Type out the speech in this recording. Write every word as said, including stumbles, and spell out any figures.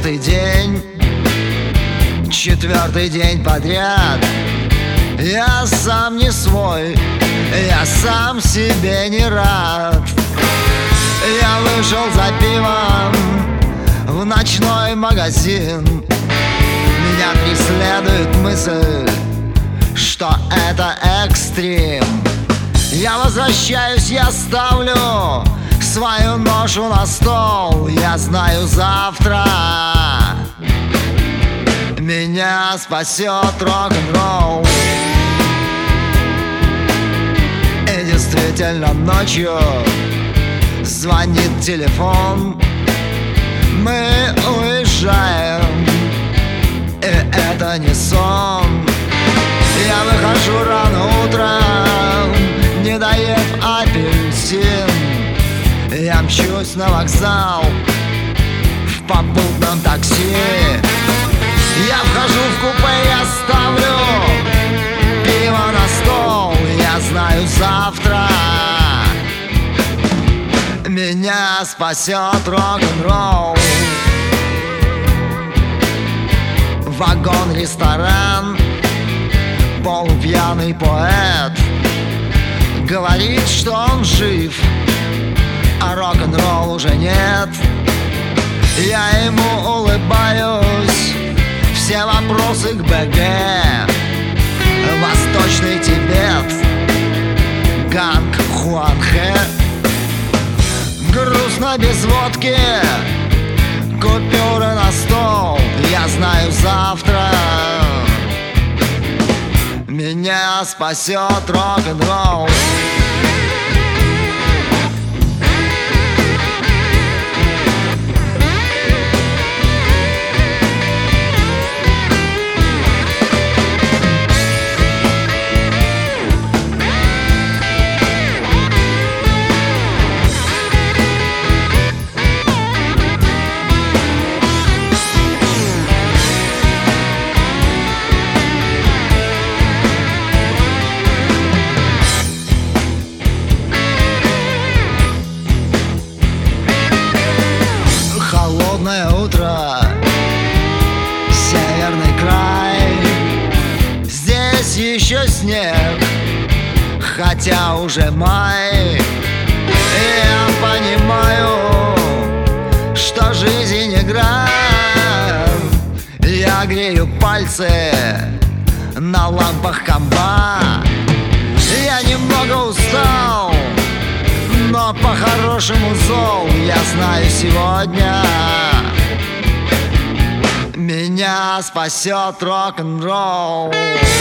четвертый день, четвертый день подряд я сам не свой, я сам себе не рад. Я вышел за пивом в ночной магазин. Меня преследует мысль, что это экстрим. Я возвращаюсь, я ставлю свою ношу на стол. Я знаю, завтра меня спасет рок-н-ролл. И действительно ночью звонит телефон. Мы уезжаем, и это не сон. Я выхожу рано утром, не доев апельсин. Я мчусь на вокзал в попутном такси. Я вхожу в купе, я ставлю пиво на стол. Я знаю, завтра меня спасет рок-н-ролл. Вагон-ресторан, полупьяный поэт говорит, что он жив, а рок-н-ролл уже нет. Я ему улыбаюсь, все вопросы к БГ. Восточный Тибет, ганг Хуанхэ. Грустно без водки, купюры на стол. Я знаю, завтра меня спасет рок-н-ролл. Холодное утро, северный край. Здесь еще снег, хотя уже май. И я понимаю, что жизнь игра. Я грею пальцы на лампах комба. Я немного устал, но по-хорошему зол. Я знаю, сегодня меня спасет рок-н-ролл.